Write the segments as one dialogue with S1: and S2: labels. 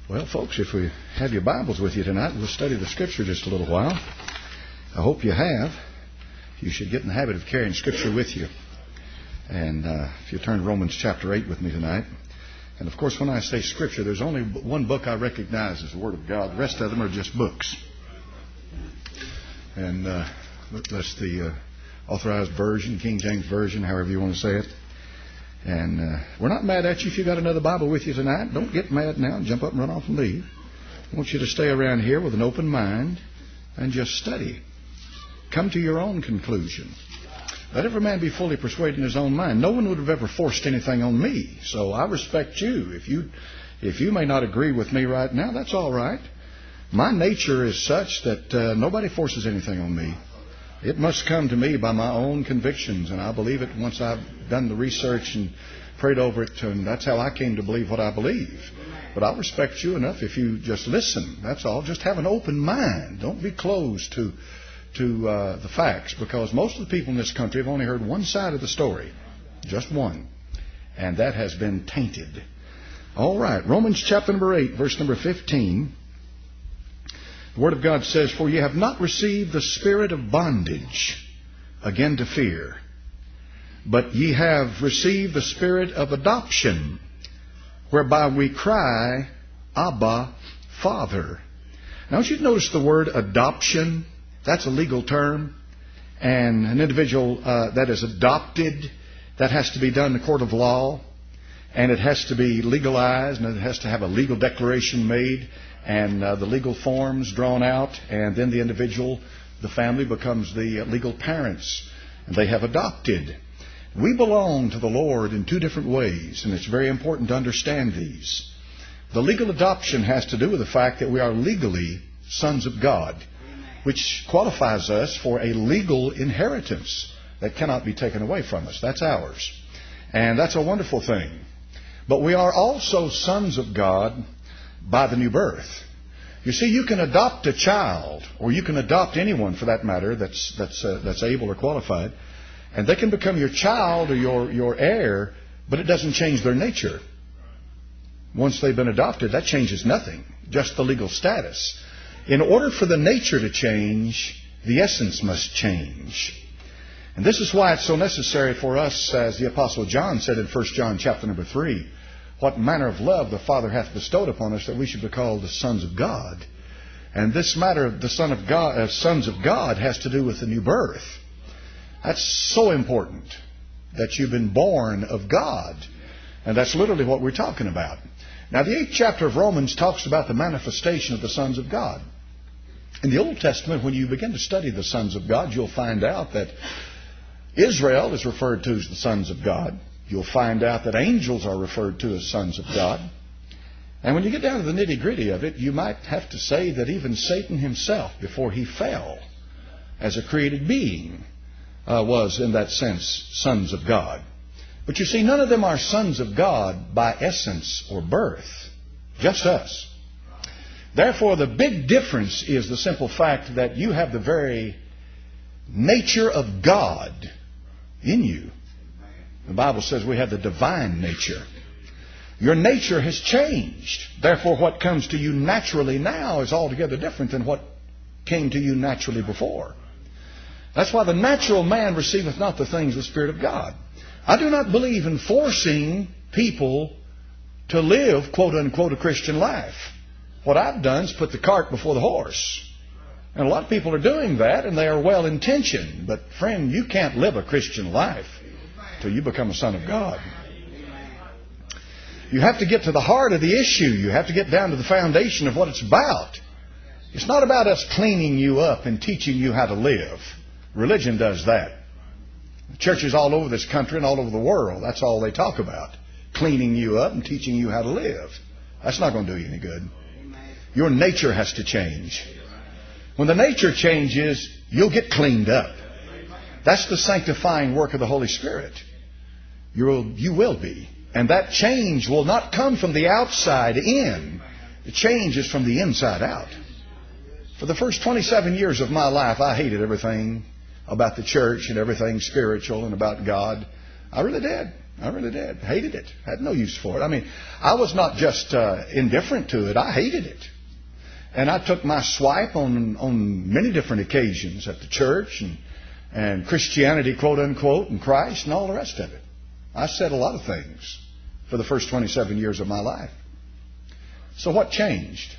S1: Well, folks, if we have your Bibles with you tonight, we'll study the Scripture just a little while. I hope you have. You should get in the habit of carrying Scripture with you. And if you turn to Romans chapter 8 with me tonight. And, of course, when I say Scripture, there's only one book I recognize as the Word of God. The rest of them are just books. And that's the Authorized Version, King James Version, however you want to say it. And we're not mad at you if you got another Bible with you tonight. Don't get mad now and jump up and run off and leave. I want you to stay around here with an open mind and just study. Come to your own conclusion. Let every man be fully persuaded in his own mind. No one would have ever forced anything on me. So I respect you. If you may not agree with me right now, that's all right. My nature is such that nobody forces anything on me. It must come to me by my own convictions, and I believe it once I've done the research and prayed over it, and that's how I came to believe what I believe. But I'll respect you enough if you just listen. That's all. Just have an open mind. Don't be closed to the facts, because most of the people in this country have only heard one side of the story, just one, and that has been tainted. All right, Romans chapter number 8, verse number 15. The Word of God says, "For ye have not received the spirit of bondage again to fear, but ye have received the spirit of adoption, whereby we cry, Abba, Father." Now I want you to notice the word adoption. That's a legal term. And an individual that is adopted, that has to be done in the court of law. And it has to be legalized, and it has to have a legal declaration made, and the legal forms drawn out, and then the individual, the family, becomes the legal parents, and they have adopted. We belong to the Lord in two different ways, and it's very important to understand these. The legal adoption has to do with the fact that we are legally sons of God, which qualifies us for a legal inheritance that cannot be taken away from us. That's ours. And that's a wonderful thing. But we are also sons of God by the new birth. You see, you can adopt a child, or you can adopt anyone for that matter that's able or qualified, and they can become your child or your heir, but it doesn't change their nature. Once they've been adopted, that changes nothing, just the legal status. In order for the nature to change, the essence must change. And this is why it's so necessary for us, as the Apostle John said in 1 John chapter number 3, "What manner of love the Father hath bestowed upon us, that we should be called the sons of God." And this matter of the sons of God has to do with the new birth. That's so important, that you've been born of God. And that's literally what we're talking about. Now, the 8th chapter of Romans talks about the manifestation of the sons of God. In the Old Testament, when you begin to study the sons of God, you'll find out that Israel is referred to as the sons of God. You'll find out that angels are referred to as sons of God. And when you get down to the nitty-gritty of it, you might have to say that even Satan himself, before he fell as a created being, was, in that sense, sons of God. But you see, none of them are sons of God by essence or birth. Just us. Therefore, the big difference is the simple fact that you have the very nature of God in you. The Bible says we have the divine nature. Your nature has changed. Therefore, what comes to you naturally now is altogether different than what came to you naturally before. That's why the natural man receiveth not the things of the Spirit of God. I do not believe in forcing people to live, quote unquote, a Christian life. What I've done is put the cart before the horse. And a lot of people are doing that, and they are well intentioned. But friend, you can't live a Christian life till you become a son of God. You have to get to the heart of the issue. You have to get down to the foundation of what it's about. It's not about us cleaning you up and teaching you how to live. Religion does that. Churches all over this country and all over the world, that's all they talk about. Cleaning you up and teaching you how to live. That's not going to do you any good. Your nature has to change. When the nature changes, you'll get cleaned up. That's the sanctifying work of the Holy Spirit. You will be. And that change will not come from the outside in. The change is from the inside out. For the first 27 years of my life, I hated everything about the church and everything spiritual and about God. I really did. I really did. Hated it. Had no use for it. I mean, I was not just indifferent to it. I hated it. And I took my swipe on many different occasions at the church and Christianity, quote unquote, and Christ and all the rest of it. I said a lot of things for the first 27 years of my life. So what changed?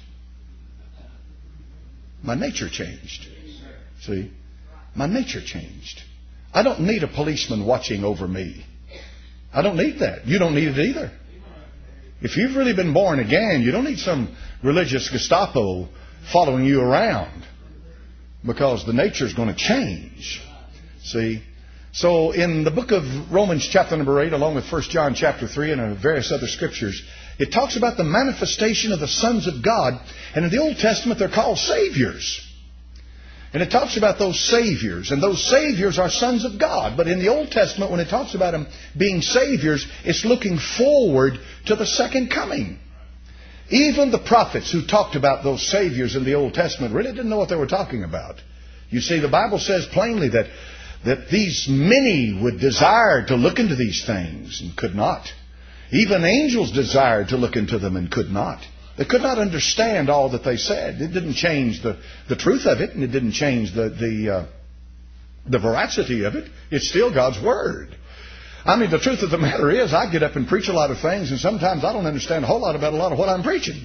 S1: My nature changed. See? My nature changed. I don't need a policeman watching over me. I don't need that. You don't need it either. If you've really been born again, you don't need some religious Gestapo following you around, because the nature is going to change. See? So in the book of Romans chapter number 8, along with 1 John chapter 3 and various other scriptures, it talks about the manifestation of the sons of God. And in the Old Testament, they're called saviors. And it talks about those saviors. And those saviors are sons of God. But in the Old Testament, when it talks about them being saviors, it's looking forward to the second coming. Even the prophets who talked about those saviors in the Old Testament really didn't know what they were talking about. You see, the Bible says plainly that these many would desire to look into these things and could not. Even angels desired to look into them and could not. They could not understand all that they said. It didn't change the truth of it, and it didn't change the veracity of it. It's still God's Word. I mean, the truth of the matter is, I get up and preach a lot of things, and sometimes I don't understand a whole lot about a lot of what I'm preaching.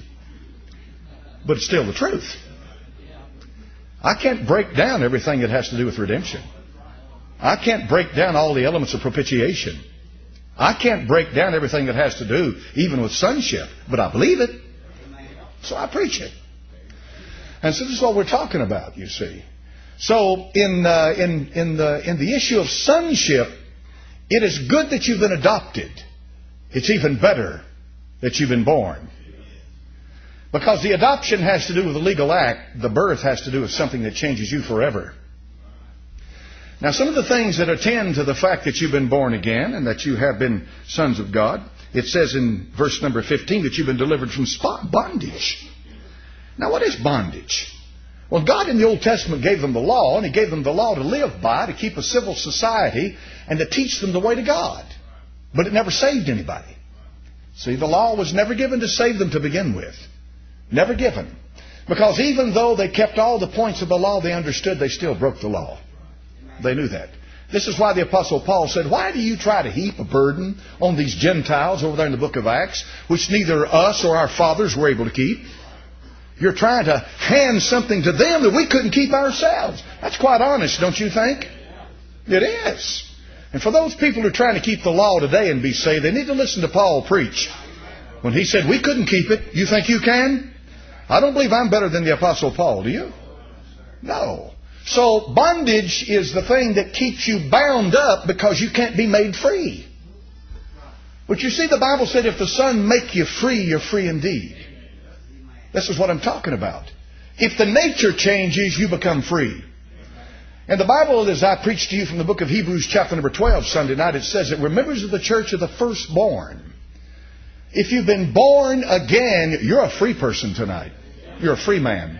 S1: But it's still the truth. I can't break down everything that has to do with redemption. I can't break down all the elements of propitiation. I can't break down everything that has to do even with sonship, but I believe it. So I preach it. And so this is what we're talking about, you see. So in the issue of sonship, it is good that you've been adopted. It's even better that you've been born. Because the adoption has to do with a legal act. The birth has to do with something that changes you forever. Now, some of the things that attend to the fact that you've been born again and that you have been sons of God, it says in verse number 15 that you've been delivered from bondage. Now, what is bondage? Well, God in the Old Testament gave them the law, and He gave them the law to live by, to keep a civil society, and to teach them the way to God. But it never saved anybody. See, the law was never given to save them to begin with. Never given. Because even though they kept all the points of the law they understood, they still broke the law. They knew that. This is why the Apostle Paul said, why do you try to heap a burden on these Gentiles over there in the book of Acts, which neither us or our fathers were able to keep? You're trying to hand something to them that we couldn't keep ourselves. That's quite honest, don't you think? It is. And for those people who are trying to keep the law today and be saved, they need to listen to Paul preach. When he said, we couldn't keep it, you think you can? I don't believe I'm better than the Apostle Paul, do you? No. So bondage is the thing that keeps you bound up because you can't be made free. But you see, the Bible said if the Son make you free, you're free indeed. This is what I'm talking about. If the nature changes, you become free. And the Bible, as I preached to you from the book of Hebrews chapter number 12 Sunday night, it says that we're members of the church of the firstborn. If you've been born again, you're a free person tonight. You're a free man.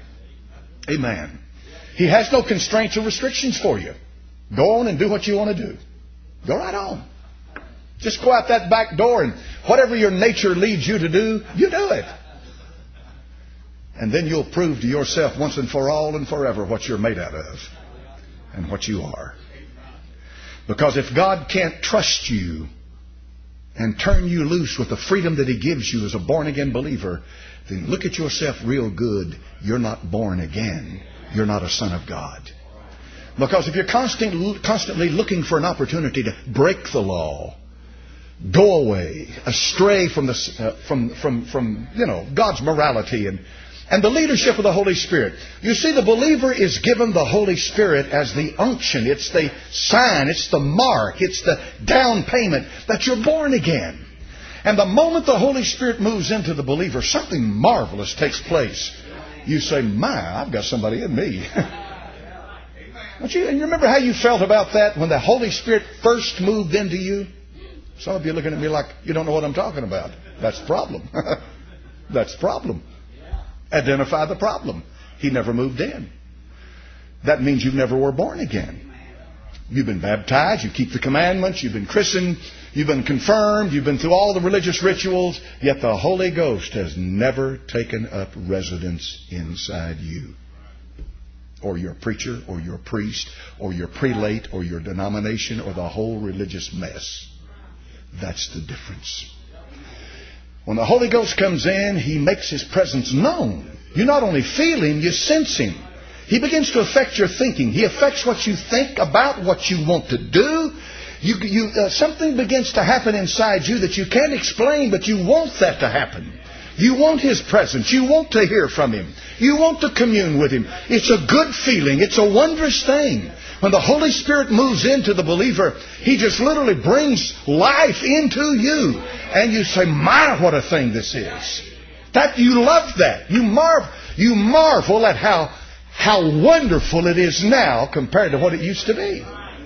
S1: Amen. He has no constraints or restrictions for you. Go on and do what you want to do. Go right on. Just go out that back door and whatever your nature leads you to do, you do it. And then you'll prove to yourself once and for all and forever what you're made out of and what you are. Because if God can't trust you and turn you loose with the freedom that He gives you as a born-again believer, then look at yourself real good. You're not born again. You're not a son of God. Because if you're constantly looking for an opportunity to break the law, go away, astray from God's morality and the leadership of the Holy Spirit. You see, the believer is given the Holy Spirit as the unction. It's the sign. It's the mark. It's the down payment that you're born again. And the moment the Holy Spirit moves into the believer, something marvelous takes place. You say, my, I've got somebody in me. Don't you? And you remember how you felt about that when the Holy Spirit first moved into you? Some of you are looking at me like you don't know what I'm talking about. That's the problem. That's the problem. Identify the problem. He never moved in. That means you never were born again. You've been baptized, you keep the commandments, you've been christened, you've been confirmed, you've been through all the religious rituals, yet the Holy Ghost has never taken up residence inside you. Or your preacher, or your priest, or your prelate, or your denomination, or the whole religious mess. That's the difference. When the Holy Ghost comes in, He makes His presence known. You not only feel Him, you sense Him. He begins to affect your thinking. He affects what you think about, what you want to do. Something begins to happen inside you that you can't explain, but you want that to happen. You want His presence. You want to hear from Him. You want to commune with Him. It's a good feeling. It's a wondrous thing. When the Holy Spirit moves into the believer, He just literally brings life into you. And you say, my, what a thing this is. That you love that. You marvel at how wonderful it is now compared to what it used to be.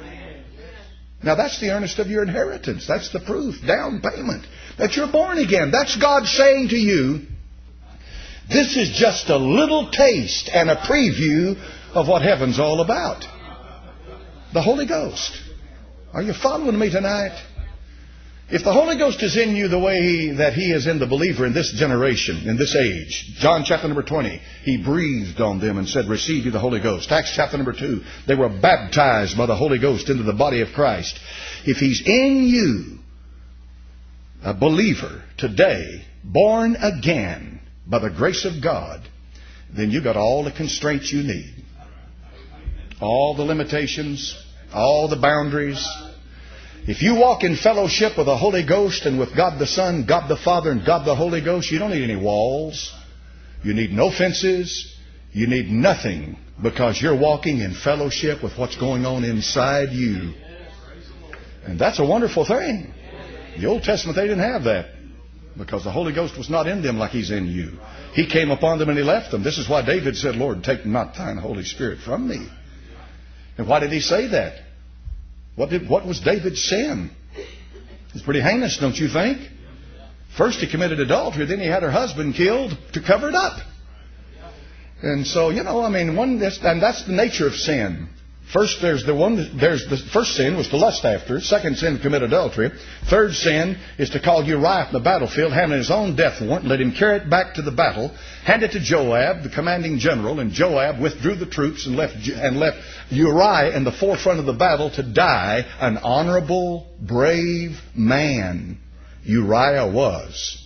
S1: Now that's the earnest of your inheritance. That's the proof, down payment, that you're born again. That's God saying to you, this is just a little taste and a preview of what heaven's all about. The Holy Ghost. Are you following me tonight? If the Holy Ghost is in you the way that He is in the believer in this generation, in this age, John chapter number 20, He breathed on them and said, receive you the Holy Ghost. Acts chapter number 2, they were baptized by the Holy Ghost into the body of Christ. If He's in you, a believer today, born again by the grace of God, then you got all the constraints you need. All the limitations, all the boundaries. If you walk in fellowship with the Holy Ghost and with God the Son, God the Father, and God the Holy Ghost, you don't need any walls. You need no fences. You need nothing, because you're walking in fellowship with what's going on inside you. And that's a wonderful thing. The Old Testament, they didn't have that, because the Holy Ghost was not in them like He's in you. He came upon them and He left them. This is why David said, Lord, take not Thine Holy Spirit from me. And why did he say that? What was David's sin? It's pretty heinous, don't you think? First he committed adultery, then he had her husband killed to cover it up. And so, and that's the nature of sin. First, the first sin was to lust after. Second sin, to commit adultery. Third sin is to call Uriah from the battlefield, having his own death warrant, let him carry it back to the battle, hand it to Joab, the commanding general, and Joab withdrew the troops and left Uriah in the forefront of the battle to die. An honorable, brave man Uriah was.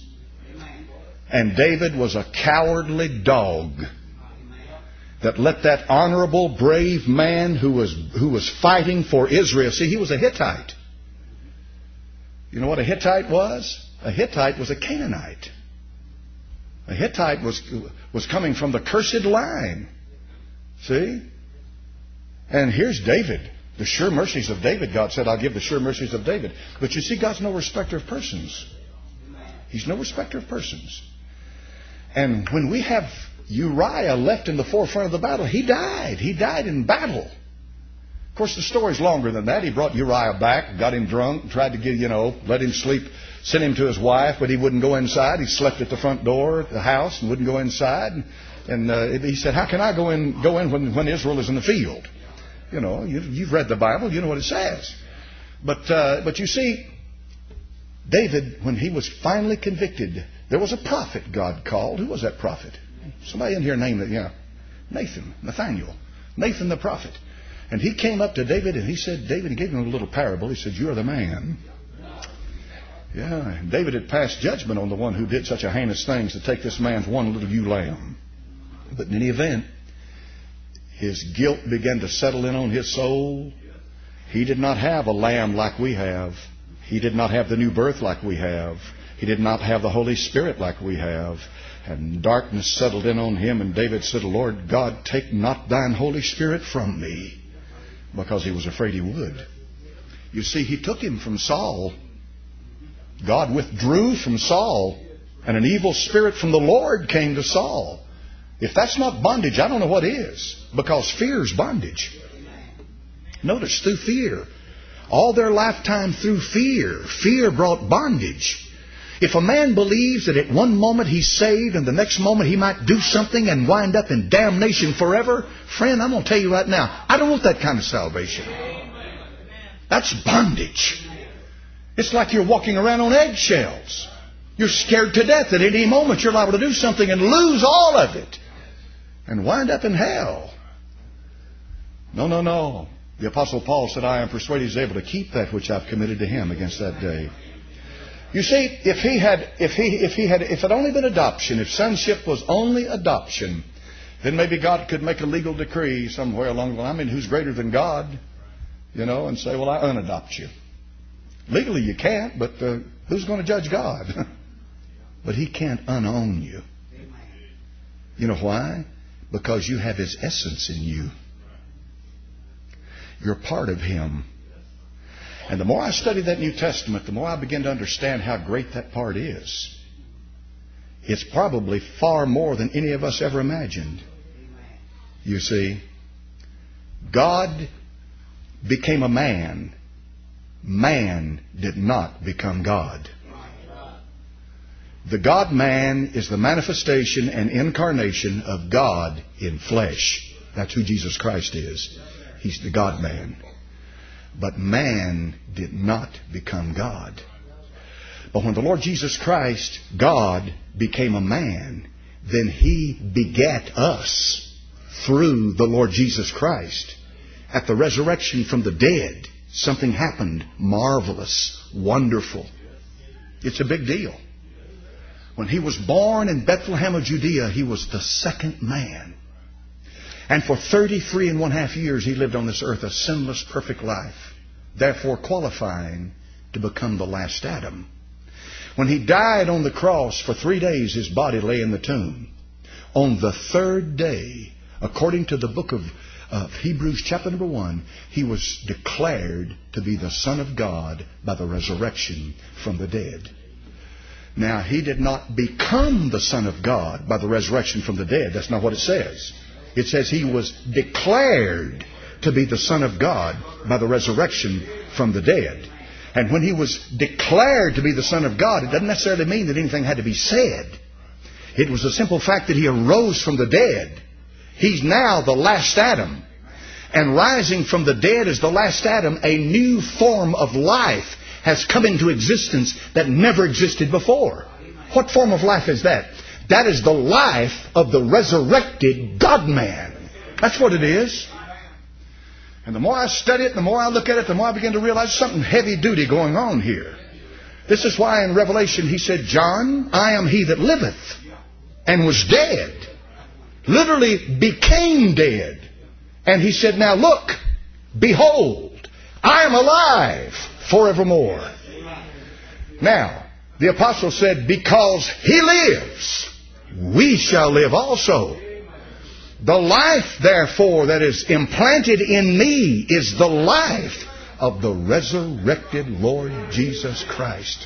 S1: And David was a cowardly dog that let that honorable, brave man who was fighting for Israel. See, he was a Hittite. You know what a Hittite was? A Hittite was a Canaanite. A Hittite was coming from the cursed line. See? And here's David. The sure mercies of David. God said, I'll give the sure mercies of David. But you see, God's no respecter of persons. He's no respecter of persons. And when we have Uriah left in the forefront of the battle, he died. He died in battle. Of course, the story's longer than that. He brought Uriah back, got him drunk, tried to let him sleep, sent him to his wife, but he wouldn't go inside. He slept at the front door of the house and wouldn't go inside. And he said, how can I go in when Israel is in the field? You've read the Bible. You know what it says. But you see, David, when he was finally convicted, there was a prophet God called. Who was that prophet? Somebody in here named it, Nathaniel. Nathan the prophet. And he came up to David and he said, David, he gave him a little parable. He said, you're the man. Yeah, and David had passed judgment on the one who did such a heinous thing to take this man's one little ewe lamb. But in any event, his guilt began to settle in on his soul. He did not have a lamb like we have. He did not have the new birth like we have. He did not have the Holy Spirit like we have. And darkness settled in on him, and David said, Lord God, take not Thine Holy Spirit from me, because he was afraid He would. You see, He took him from Saul. God withdrew from Saul, and an evil spirit from the Lord came to Saul. If that's not bondage, I don't know what is, because fear's bondage. Notice, through fear. All their lifetime through fear. Fear brought bondage. If a man believes that at one moment he's saved and the next moment he might do something and wind up in damnation forever, friend, I'm going to tell you right now, I don't want that kind of salvation. That's bondage. It's like you're walking around on eggshells. You're scared to death that at any moment you're liable to do something and lose all of it and wind up in hell. No, no, no. The Apostle Paul said, I am persuaded he's able to keep that which I've committed to him against that day. You see, if it had only been adoption, if sonship was only adoption, then maybe God could make a legal decree somewhere along the line. I mean, who's greater than God? You know, and say, well, I unadopt you. Legally you can't, but who's going to judge God? But He can't unown you. You know why? Because you have His essence in you. You're part of Him. And the more I study that New Testament, the more I begin to understand how great that part is. It's probably far more than any of us ever imagined. You see, God became a man. Man did not become God. The God-man is the manifestation and incarnation of God in flesh. That's who Jesus Christ is. He's the God-man. But man did not become God. But when the Lord Jesus Christ, God, became a man, then He begat us through the Lord Jesus Christ. At the resurrection from the dead, something happened marvelous, wonderful. It's a big deal. When He was born in Bethlehem of Judea, He was the second man. And for 33.5 years He lived on this earth a sinless, perfect life, therefore qualifying to become the last Adam. When He died on the cross, for 3 days His body lay in the tomb. On the third day, according to the book of Hebrews chapter number 1, He was declared to be the Son of God by the resurrection from the dead. Now, He did not become the Son of God by the resurrection from the dead. That's not what it says. It says He was declared to be the Son of God by the resurrection from the dead. And when He was declared to be the Son of God, it doesn't necessarily mean that anything had to be said. It was the simple fact that He arose from the dead. He's now the last Adam. And rising from the dead as the last Adam, a new form of life has come into existence that never existed before. What form of life is that? That is the life of the resurrected God-man. That's what it is. And the more I study it, the more I look at it, the more I begin to realize something heavy-duty going on here. This is why in Revelation He said, John, I am He that liveth and was dead. Literally became dead. And He said, now look, behold, I am alive forevermore. Now, the apostle said, because He lives, we shall live also. The life, therefore, that is implanted in me is the life of the resurrected Lord Jesus Christ.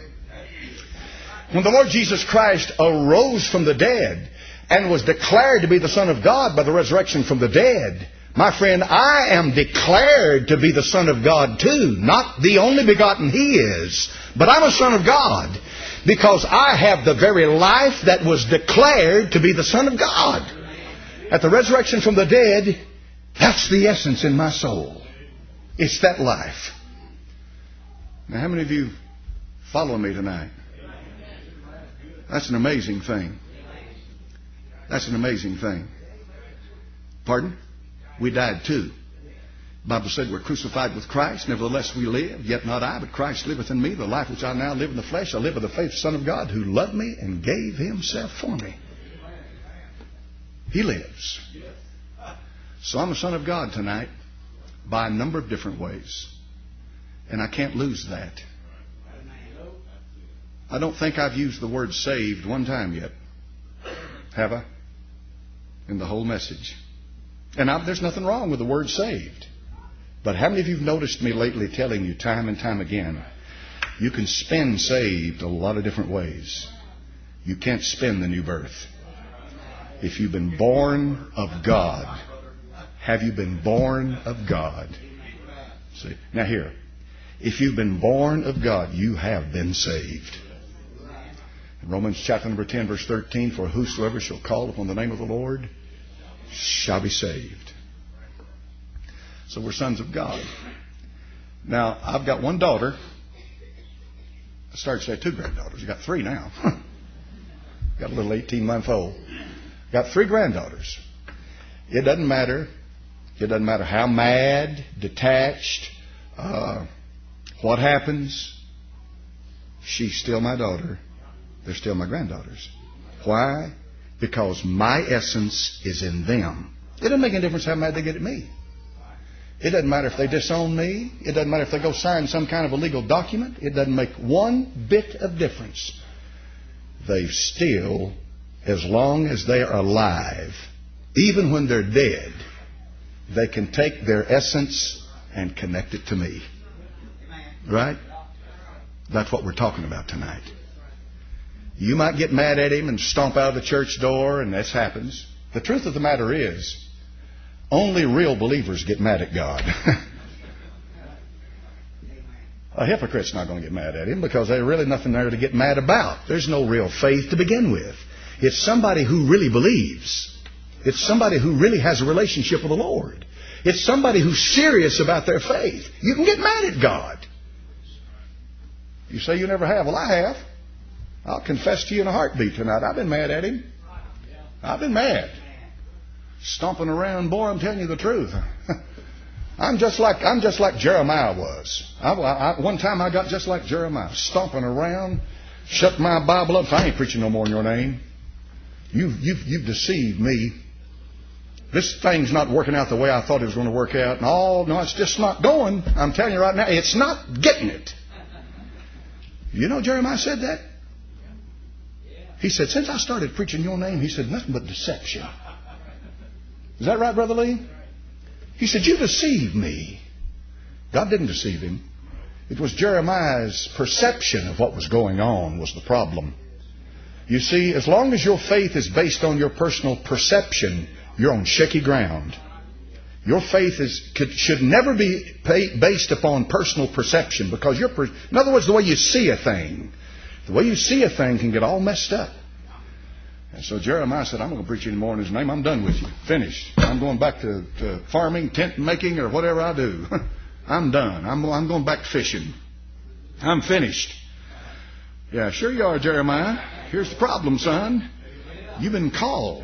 S1: When the Lord Jesus Christ arose from the dead and was declared to be the Son of God by the resurrection from the dead, my friend, I am declared to be the Son of God too. Not the only begotten He is, but I'm a Son of God because I have the very life that was declared to be the Son of God. At the resurrection from the dead, that's the essence in my soul. It's that life. Now, how many of you follow me tonight? That's an amazing thing. That's an amazing thing. Pardon? We died too. The Bible said we're crucified with Christ. Nevertheless we live. Yet not I, but Christ liveth in me. The life which I now live in the flesh, I live by the faith of the Son of God, who loved me and gave Himself for me. He lives. So I'm a son of God tonight by a number of different ways. And I can't lose that. I don't think I've used the word saved one time yet. Have I? In the whole message. And there's nothing wrong with the word saved. But how many of you have noticed me lately telling you time and time again, you can spin saved a lot of different ways. You can't spin the new birth. If you've been born of God, have you been born of God? See, now here, if you've been born of God, you have been saved. In Romans chapter number 10, verse 13, for whosoever shall call upon the name of the Lord shall be saved. So we're sons of God. Now, I've got one daughter. I started to say two granddaughters. I've got three now. Got a little 18-month-old. Got three granddaughters. It doesn't matter. It doesn't matter how mad, detached, what happens. She's still my daughter. They're still my granddaughters. Why? Because my essence is in them. It doesn't make any difference how mad they get at me. It doesn't matter if they disown me. It doesn't matter if they go sign some kind of a legal document. It doesn't make one bit of difference. They still, as long as they are alive, even when they're dead, they can take their essence and connect it to me. Right? That's what we're talking about tonight. You might get mad at him and stomp out of the church door, and this happens. The truth of the matter is, only real believers get mad at God. A hypocrite's not going to get mad at him because there's really nothing there to get mad about. There's no real faith to begin with. It's somebody who really believes. It's somebody who really has a relationship with the Lord. It's somebody who's serious about their faith. You can get mad at God. You say you never have. Well, I have. I'll confess to you in a heartbeat tonight. I've been mad at him. I've been mad. Stomping around, boy, I'm telling you the truth. I'm just like Jeremiah was. One time I got just like Jeremiah, stomping around, shut my Bible up. I ain't preaching no more in your name. You've deceived me. This thing's not working out the way I thought it was going to work out. No, it's just not going. I'm telling you right now, it's not getting it. You know Jeremiah said that? He said, since I started preaching your name, he said, nothing but deception. Is that right, Brother Lee? He said, you deceived me. God didn't deceive him. It was Jeremiah's perception of what was going on was the problem. You see, as long as your faith is based on your personal perception, you're on shaky ground. Your faith should never be based upon personal perception because in other words, the way you see a thing. The way you see a thing can get all messed up. And so Jeremiah said, I'm not going to preach anymore in his name. I'm done with you. Finished. I'm going back to farming, tent making, or whatever I do. I'm done. I'm going back fishing. I'm finished. Yeah, sure you are, Jeremiah. Here's the problem, son. You've been called.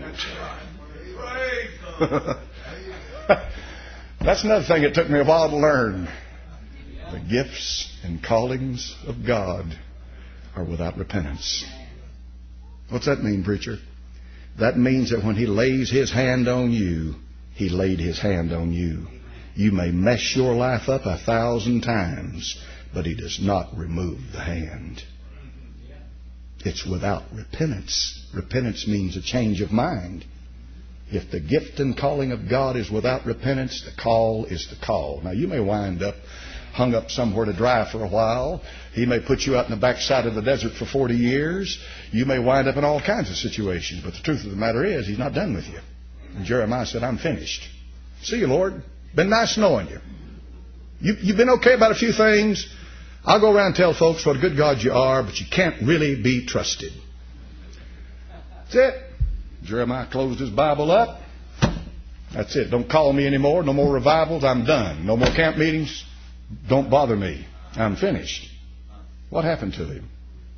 S1: That's another thing it took me a while to learn. The gifts and callings of God are without repentance. What's that mean, preacher? That means that when He lays His hand on you, He laid His hand on you. You may mess your life up 1,000 times, but He does not remove the hand. It's without repentance. Repentance means a change of mind. If the gift and calling of God is without repentance, the call is the call. Now, you may wind up hung up somewhere to dry for a while. He may put you out in the backside of the desert for 40 years. You may wind up in all kinds of situations. But the truth of the matter is, He's not done with you. And Jeremiah said, I'm finished. See you, Lord. Been nice knowing you. You've been okay about a few things. I'll go around and tell folks what a good God you are, but you can't really be trusted. That's it. Jeremiah closed his Bible up. That's it. Don't call me anymore. No more revivals. I'm done. No more camp meetings. Don't bother me. I'm finished. What happened to him?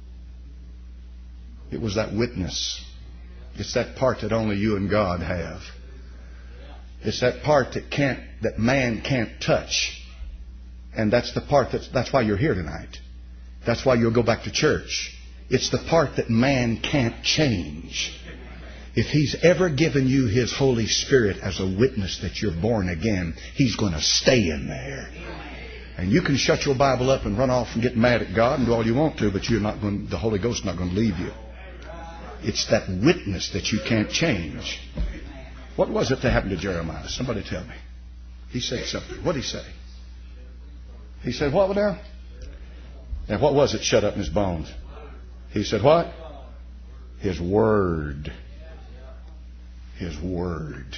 S1: It was that witness. It's that part that only you and God have. It's that part that man can't touch. And that's the part that's why you're here tonight. That's why you'll go back to church. It's the part that man can't change. If He's ever given you His Holy Spirit as a witness that you're born again, He's going to stay in there. And you can shut your Bible up and run off and get mad at God and do all you want to, but the Holy Ghost is not going to leave you. It's that witness that you can't change. What was it that happened to Jeremiah? Somebody tell me. He said something. What did he say? He said, what now? And what was it shut up in his bones? He said, what? His Word. His Word.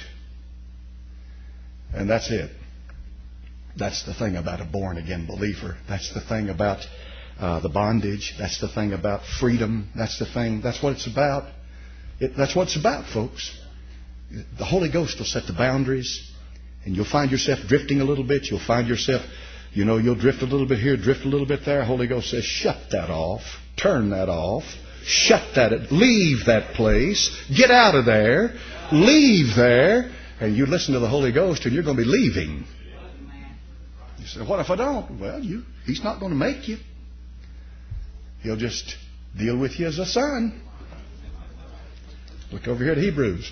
S1: And that's it. That's the thing about a born-again believer. That's the thing about the bondage. That's the thing about freedom. That's the thing. That's what it's about. That's what it's about, folks. The Holy Ghost will set the boundaries, and you'll find yourself drifting a little bit. You'll find yourself, You know, you'll drift a little bit here, drift a little bit there. Holy Ghost says, shut that off. Turn that off. Shut that. Leave that place. Get out of there. Leave there. And you listen to the Holy Ghost and you're going to be leaving. You say, what if I don't? Well, He's not going to make you. He'll just deal with you as a son. Look over here at Hebrews.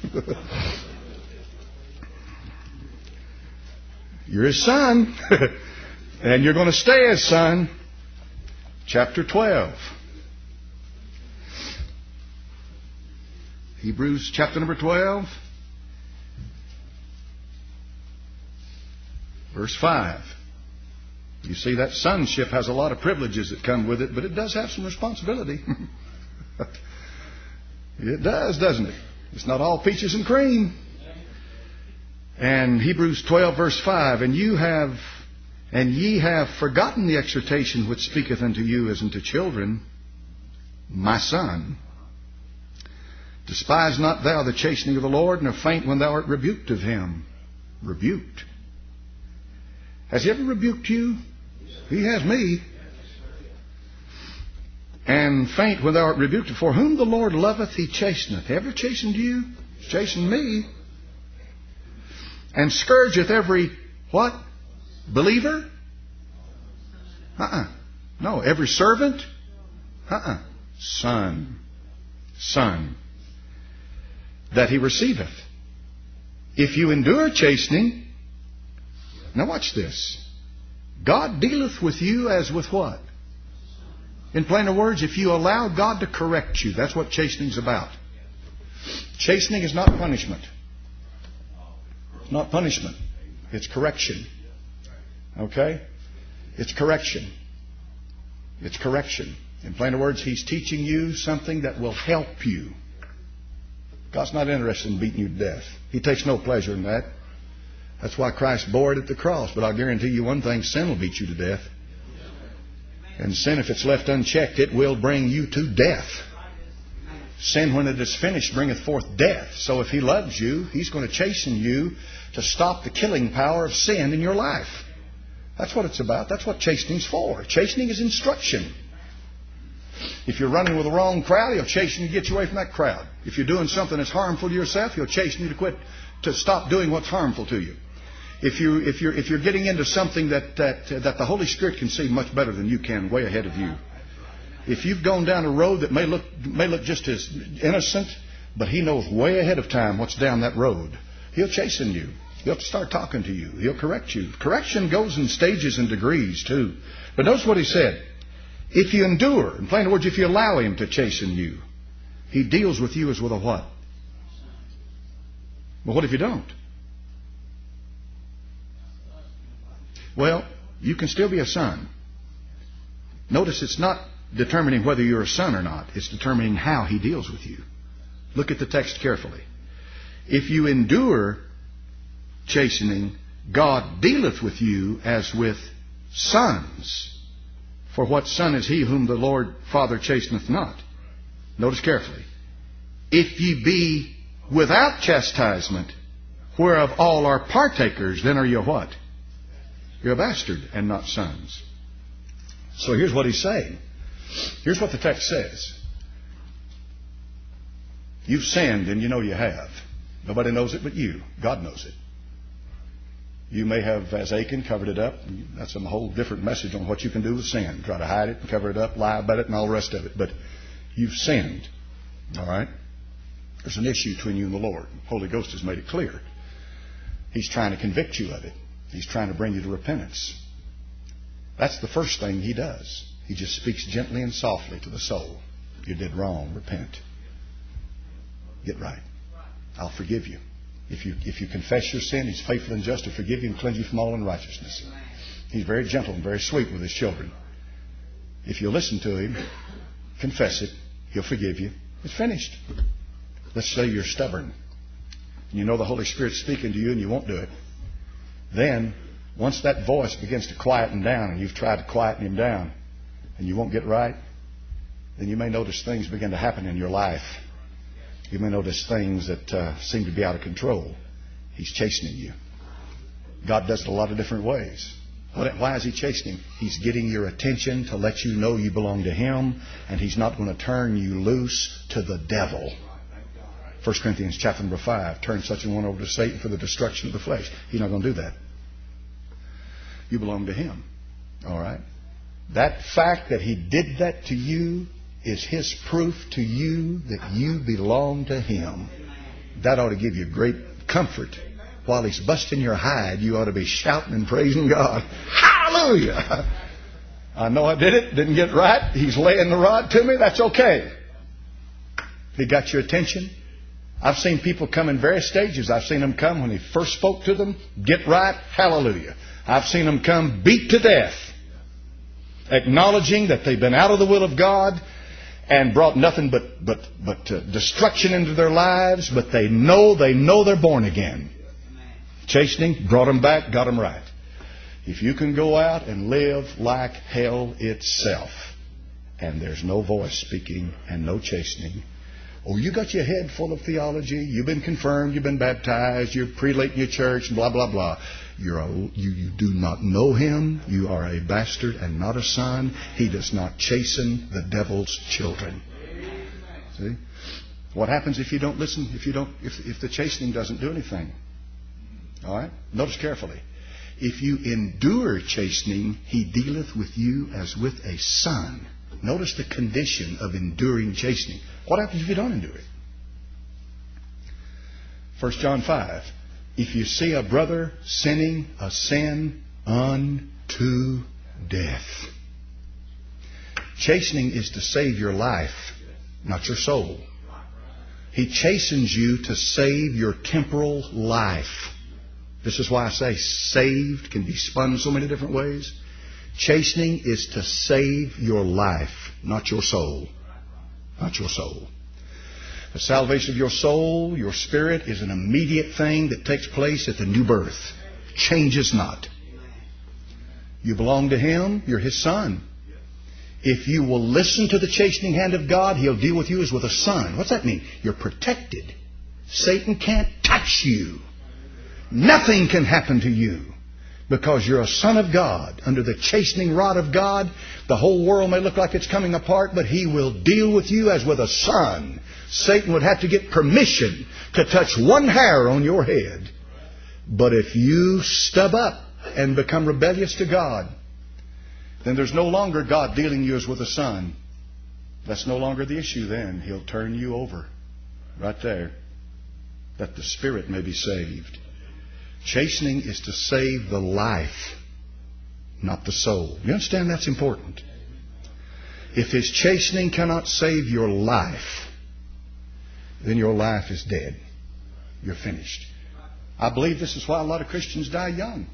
S1: You're His son. And you're going to stay His son. Chapter 12. Hebrews chapter number 12. Verse 5. You see, that sonship has a lot of privileges that come with it, but it does have some responsibility. It does, doesn't it? It's not all peaches and cream. And Hebrews 12 verse 5, and ye have forgotten the exhortation which speaketh unto you as unto children, my son. Despise not thou the chastening of the Lord, nor faint when thou art rebuked of Him. Rebuked. Has He ever rebuked you? He has me. And faint when thou art rebuked. For whom the Lord loveth, He chasteneth. Ever chastened you? He's chastened me. And scourgeth every, what? Believer? No. Every servant? Son. That He receiveth. If you endure chastening, now watch this. God dealeth with you as with what? In plainer words, if you allow God to correct you, that's what chastening's about. Chastening is not punishment. It's not punishment. It's correction. Okay? It's correction. It's correction. In plainer words, He's teaching you something that will help you. God's not interested in beating you to death. He takes no pleasure in that. That's why Christ bore it at the cross. But I'll guarantee you one thing, sin will beat you to death. And sin, if it's left unchecked, it will bring you to death. Sin, when it is finished, bringeth forth death. So if He loves you, He's going to chasten you to stop the killing power of sin in your life. That's what it's about. That's what chastening's for. Chastening is instruction. If you're running with the wrong crowd, He'll chasten you to get you away from that crowd. If you're doing something that's harmful to yourself, He'll chasten you to stop doing what's harmful to you. If you're getting into something that the Holy Spirit can see much better than you can, way ahead of you. If you've gone down a road that may look just as innocent, but He knows way ahead of time what's down that road, He'll chasten you. He'll start talking to you. He'll correct you. Correction goes in stages and degrees too. But notice what He said. If you endure, in plain words, if you allow Him to chasten you, He deals with you as with a what? Well, what if you don't? Well, you can still be a son. Notice it's not determining whether you're a son or not. It's determining how He deals with you. Look at the text carefully. If you endure chastening, God dealeth with you as with sons. For what son is he whom the Lord Father chasteneth not? Notice carefully. If ye be without chastisement, whereof all are partakers, then are you what? You're a bastard and not sons. So here's what he's saying. Here's what the text says. You've sinned, and you know you have. Nobody knows it but you. God knows it. You may have, as Achan, covered it up. That's a whole different message on what you can do with sin. Try to hide it and cover it up, lie about it, and all the rest of it. But you've sinned. All right? There's an issue between you and the Lord. The Holy Ghost has made it clear. He's trying to convict you of it. He's trying to bring you to repentance. That's the first thing He does. He just speaks gently and softly to the soul. You did wrong. Repent. Get right. I'll forgive you. If you confess your sin, He's faithful and just to forgive you and cleanse you from all unrighteousness. He's very gentle and very sweet with His children. If you listen to Him, confess it, He'll forgive you. It's finished. Let's say you're stubborn. And you know the Holy Spirit's speaking to you and you won't do it. Then, once that voice begins to quieten down and you've tried to quieten Him down and you won't get right, then you may notice things begin to happen in your life. You may notice things that seem to be out of control. He's chastening you. God does it a lot of different ways. Why is He chastening? He's getting your attention to let you know you belong to Him, and He's not going to turn you loose to the devil. 1 Corinthians chapter number 5, turn such an one over to Satan for the destruction of the flesh. He's not going to do that. You belong to Him. All right? That fact that He did that to you is His proof to you that you belong to Him. That ought to give you great comfort. While He's busting your hide, you ought to be shouting and praising God. Hallelujah! I know I did it. Didn't get it right. He's laying the rod to me. That's okay. He got your attention. I've seen people come in various stages. I've seen them come when He first spoke to them. Get right. Hallelujah. I've seen them come beat to death, acknowledging that they've been out of the will of God and brought nothing but destruction into their lives, but they know they're born again. Chastening brought them back, got them right. If you can go out and live like hell itself, and there's no voice speaking and no chastening, you got your head full of theology, you've been confirmed, you've been baptized, you're prelate in your church, and blah, blah, blah. You do not know Him. You are a bastard and not a son. He does not chasten the devil's children. See? What happens if you don't listen, if the chastening doesn't do anything? All right? Notice carefully. If you endure chastening, He dealeth with you as with a son. Notice the condition of enduring chastening. What happens if you don't endure it? 1 John 5. If you see a brother sinning a sin unto death. Chastening is to save your life, not your soul. He chastens you to save your temporal life. This is why I say saved can be spun so many different ways. Chastening is to save your life, not your soul. Not your soul. The salvation of your soul, your spirit, is an immediate thing that takes place at the new birth. Changes not. You belong to Him. You're His son. If you will listen to the chastening hand of God, He'll deal with you as with a son. What's that mean? You're protected. Satan can't touch you. Nothing can happen to you. Because you're a son of God. Under the chastening rod of God, the whole world may look like it's coming apart, but He will deal with you as with a son. Satan would have to get permission to touch one hair on your head. But if you stub up and become rebellious to God, then there's no longer God dealing you as with a son. That's no longer the issue then. He'll turn you over right there, that the spirit may be saved. Chastening is to save the life, not the soul. You understand that's important? If His chastening cannot save your life, then your life is dead. You're finished. I believe this is why a lot of Christians die young.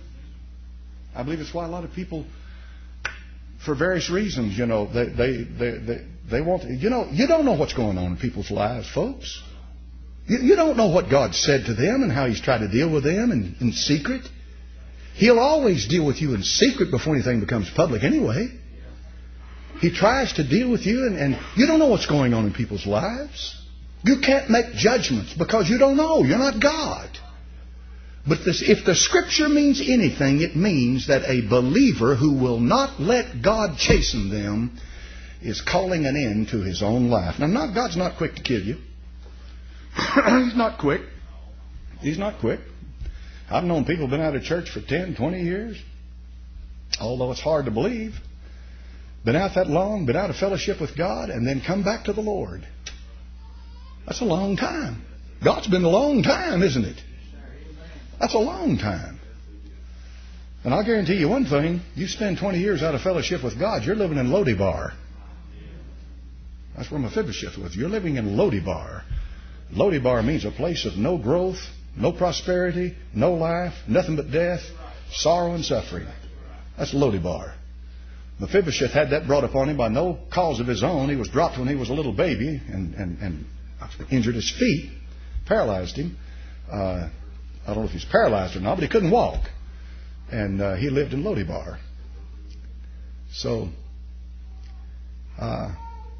S1: I believe it's why a lot of people, for various reasons, they want. You don't know what's going on in people's lives, folks. You don't know what God said to them and how He's tried to deal with them in secret. He'll always deal with you in secret before anything becomes public anyway. He tries to deal with you and you don't know what's going on in people's lives. You can't make judgments because you don't know. You're not God. But if the Scripture means anything, it means that a believer who will not let God chasten them is calling an end to his own life. Now, God's not quick to kill you. He's not quick. He's not quick. I've known people who've been out of church for 10, 20 years. Although it's hard to believe. Been out that long, been out of fellowship with God, and then come back to the Lord. That's a long time. God's been a long time, isn't it? That's a long time. And I'll guarantee you one thing. You spend 20 years out of fellowship with God, you're living in Lodibar. That's where Mephibosheth was. You're living in Lodibar. Lodibar means a place of no growth, no prosperity, no life, nothing but death, sorrow and suffering. That's Lodibar. Mephibosheth had that brought upon him by no cause of his own. He was dropped when he was a little baby and injured his feet, paralyzed him. I don't know if he's paralyzed or not, but he couldn't walk. And he lived in Lodibar. So, God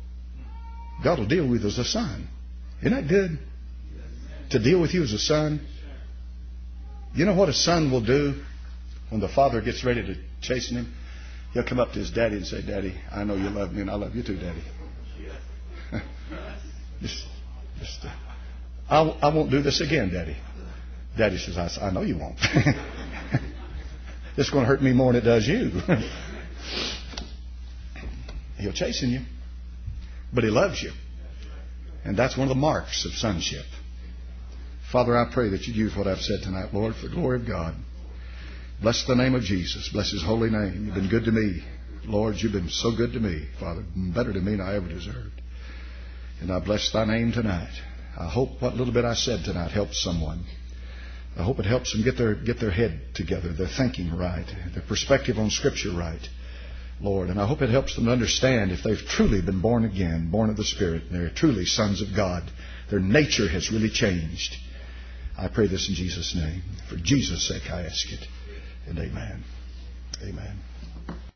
S1: will deal with you as a son. Isn't that good? To deal with you as a son. You know what a son will do When the father gets ready to chasten him, he'll come up to his daddy and say, Daddy, I know you love me and I love you too, Daddy. I won't do this again, Daddy. Daddy says, I know you won't. It's going to hurt me more than it does you. He'll chasten you, but he loves you. And that's one of the marks of sonship. Father, I pray that you'd use what I've said tonight, Lord, for the glory of God. Bless the name of Jesus. Bless His holy name. You've been good to me. Lord, you've been so good to me, Father, better to me than I ever deserved. And I bless thy name tonight. I hope what little bit I said tonight helps someone. I hope it helps them get their head together, their thinking right, their perspective on Scripture right, Lord. And I hope it helps them to understand if they've truly been born again, born of the Spirit, and they're truly sons of God. Their nature has really changed. I pray this in Jesus' name. For Jesus' sake I ask it. And amen. Amen.